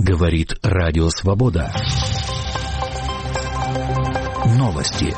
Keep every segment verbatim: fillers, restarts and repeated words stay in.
Говорит Радио Свобода. Новости.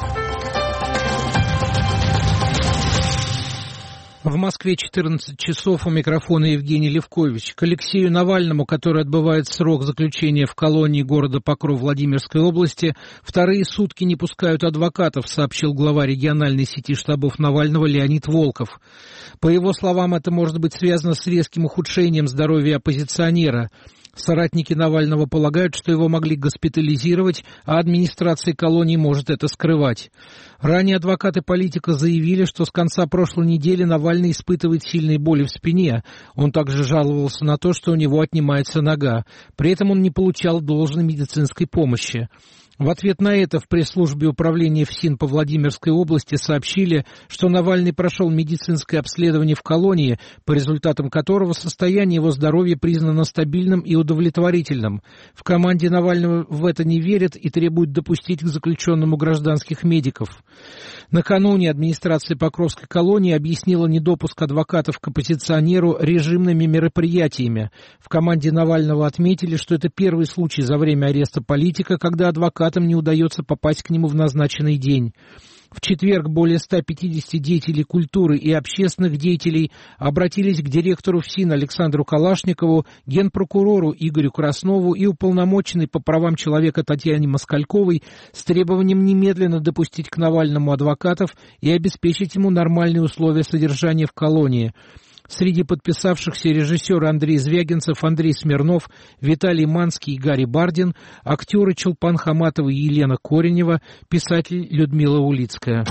В Москве четырнадцать часов, у микрофона Евгений Левкович. К Алексею Навальному, который отбывает срок заключения в колонии города Покров Владимирской области, вторые сутки не пускают адвокатов, сообщил глава региональной сети штабов Навального Леонид Волков. По его словам, это может быть связано с резким ухудшением здоровья оппозиционера. Соратники Навального полагают, что его могли госпитализировать, а администрация колонии может это скрывать. Ранее адвокаты политика заявили, что с конца прошлой недели Навальный испытывает сильные боли в спине. Он также жаловался на то, что у него отнимается нога. При этом он не получал должной медицинской помощи. В ответ на это в пресс-службе управления ФСИН по Владимирской области сообщили, что Навальный прошел медицинское обследование в колонии, по результатам которого состояние его здоровья признано стабильным и удовлетворительным. В команде Навального в это не верят и требуют допустить к заключенному гражданских медиков. Накануне администрация Покровской колонии объяснила недопуск адвокатов к оппозиционеру режимными мероприятиями. В команде Навального отметили, что это первый случай за время ареста политика, когда адвокатам не удается попасть к нему в назначенный день. В четверг более ста пятидесяти деятелей культуры и общественных деятелей обратились к директору ФСИН Александру Калашникову, генпрокурору Игорю Краснову и уполномоченной по правам человека Татьяне Москальковой с требованием немедленно допустить к Навальному адвокатов и обеспечить ему нормальные условия содержания в колонии. Среди подписавшихся режиссеры Андрей Звягинцев, Андрей Смирнов, Виталий Манский и Гарри Бардин, актеры Чулпан Хаматова и Елена Коренева, писатель Людмила Улицкая.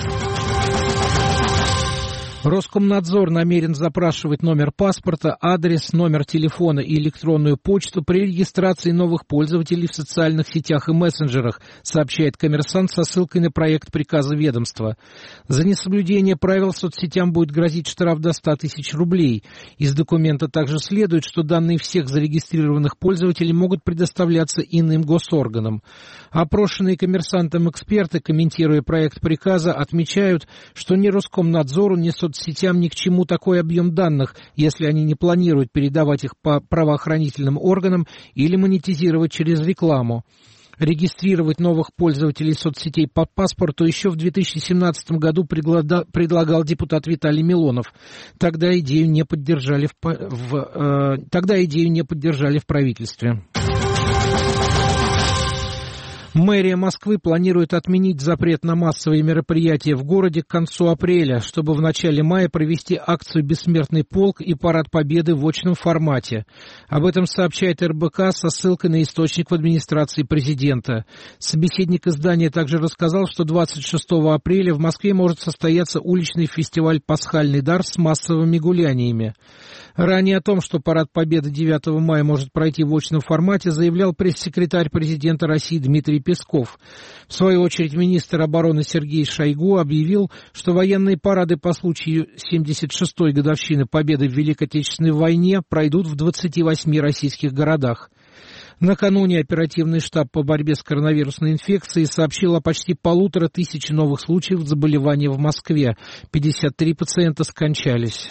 Роскомнадзор намерен запрашивать номер паспорта, адрес, номер телефона и электронную почту при регистрации новых пользователей в социальных сетях и мессенджерах, сообщает «Коммерсант» со ссылкой на проект приказа ведомства. За несоблюдение правил соцсетям будет грозить штраф до ста тысяч рублей. Из документа также следует, что данные всех зарегистрированных пользователей могут предоставляться иным госорганам. Опрошенные «Коммерсантом» эксперты, комментируя проект приказа, отмечают, что ни Роскомнадзору, ни соцсетям соцсетям ни к чему такой объем данных, если они не планируют передавать их по правоохранительным органам или монетизировать через рекламу. Регистрировать новых пользователей соцсетей по паспорту еще в две тысячи семнадцатом году предлагал депутат Виталий Милонов. Тогда идею не поддержали в, в, э, тогда идею не поддержали в правительстве. Мэрия Москвы планирует отменить запрет на массовые мероприятия в городе к концу апреля, чтобы в начале мая провести акцию «Бессмертный полк» и парад Победы в очном формате. Об этом сообщает эр бэ ка со ссылкой на источник в администрации президента. Собеседник издания также рассказал, что двадцать шестого апреля в Москве может состояться уличный фестиваль «Пасхальный дар» с массовыми гуляниями. Ранее о том, что парад Победы девятого мая может пройти в очном формате, заявлял пресс-секретарь президента России Дмитрий Песков. В свою очередь министр обороны Сергей Шойгу объявил, что военные парады по случаю семьдесят шестой годовщины Победы в Великой Отечественной войне пройдут в двадцати восьми российских городах. Накануне оперативный штаб по борьбе с коронавирусной инфекцией сообщил о почти полутора тысяч новых случаев заболевания в Москве. пятьдесят три пациента скончались.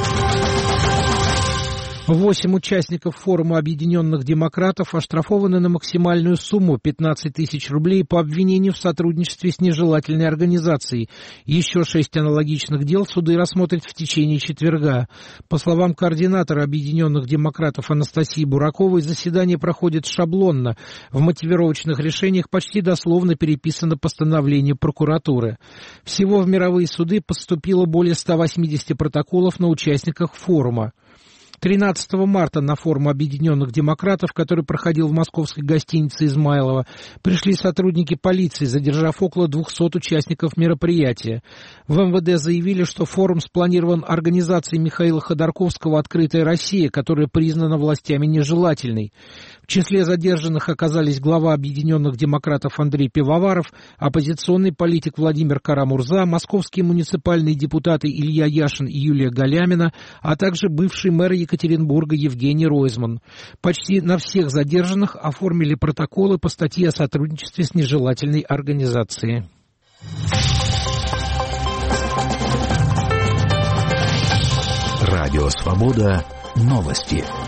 Восемь участников форума объединенных демократов оштрафованы на максимальную сумму пятнадцать тысяч рублей по обвинению в сотрудничестве с нежелательной организацией. Еще шесть аналогичных дел суды рассмотрят в течение четверга. По словам координатора объединенных демократов Анастасии Бураковой, заседание проходит шаблонно. В мотивировочных решениях почти дословно переписано постановление прокуратуры. Всего в мировые суды поступило более ста восьмидесяти протоколов на участниках форума. тринадцатого марта на форум Объединенных демократов, который проходил в московской гостинице «Измайлово», пришли сотрудники полиции, задержав около двухсот участников мероприятия. В эм вэ дэ заявили, что форум спланирован организацией Михаила Ходорковского «Открытая Россия», которая признана властями нежелательной. В числе задержанных оказались глава Объединенных демократов Андрей Пивоваров, оппозиционный политик Владимир Кара-Мурза, московские муниципальные депутаты Илья Яшин и Юлия Галямина, а также бывший мэр Екатеринбурга Евгений Ройзман. Почти на всех задержанных оформили протоколы по статье о сотрудничестве с нежелательной организацией. Радио «Свобода». Новости.